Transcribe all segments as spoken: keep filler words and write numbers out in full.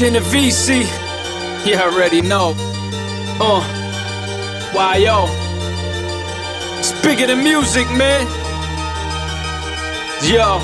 in the V C. You already know. Uh, why yo? It's bigger than music, man. Yo.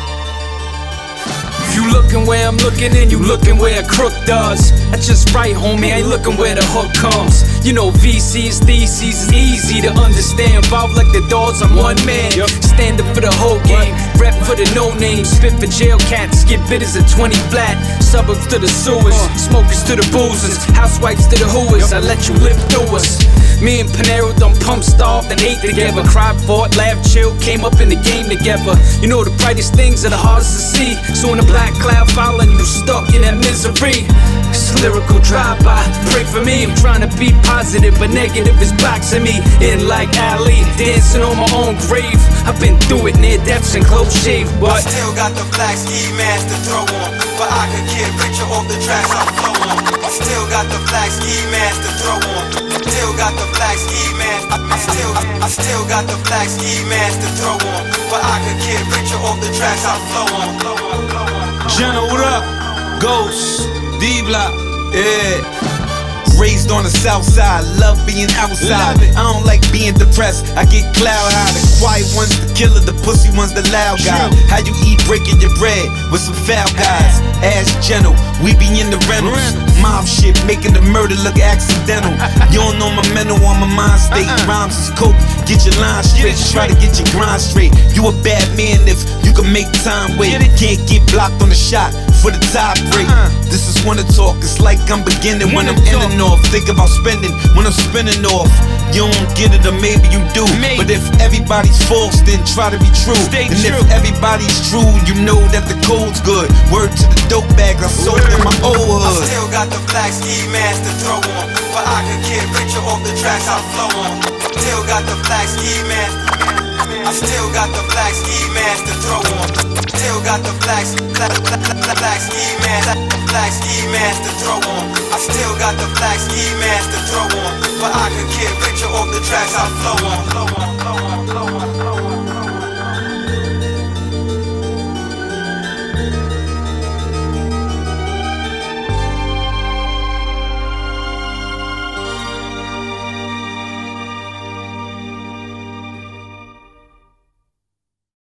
If you looking where I'm looking and you looking where a crook does, that's just right, homie, I ain't looking where the hook comes. You know V C's theses is easy to understand. Involved like the dogs, I'm one man. Stand up for the whole game, rep for the no names. Spit for jail cats, get bitters at twenty flat. Suburbs to the sewers, smokers to the boozers, housewives to the hooers. I let you live through us. Me and Panero done pump starved and ate together. Cried, fought, laughed, chilled, came up in the game together. You know the brightest things are the hardest to see. So when the black cloud following you, stuck in that misery. It's a lyrical drive-by, pray for me. I'm trying to be positive, but negative is boxing me in like Ali, dancing on my own grave. I've been through it, near deaths and close shave, but I still got the black ski mask to throw on, but I could get richer off the tracks I flow on. I still got the black ski mask to throw on. Still got the black ski mask. I, I still, I still got the black ski mask to throw on, but I could get richer off the tracks I flow on. Jenna, what up? Ghost, D-Block, yeah. Raised on the south side, love being outside. I don't like being depressed, I get cloud high. The quiet one's the killer, the pussy one's the loud guy. How you eat breaking your bread with some foul guys? Ask Gentle, we be in the rentals. Mob shit, making the murder look accidental. You don't know my mental on my mind state. Rhymes is coke, get your line straight. Try to get your grind straight. You a bad man if you can make time wait. Can't get blocked on the shot for the tie break. This is winter talk, it's like I'm beginning when I'm ending off. Think about spending when I'm spinning off. You don't get it or maybe you do. But if everybody's false, then try to be true. And if everybody's true, you know that the code's good. Word to the dope bags I sold in my old hood. I still got the black ski mask to throw on, but I could get richer off the tracks I flow on. Still got the black ski mask. I still got the black ski mask to throw on. Still got the black, black, black, black, black ski mask, black ski mask to throw on. I still got the black ski mask to throw on, but I could get richer off the tracks I flow on.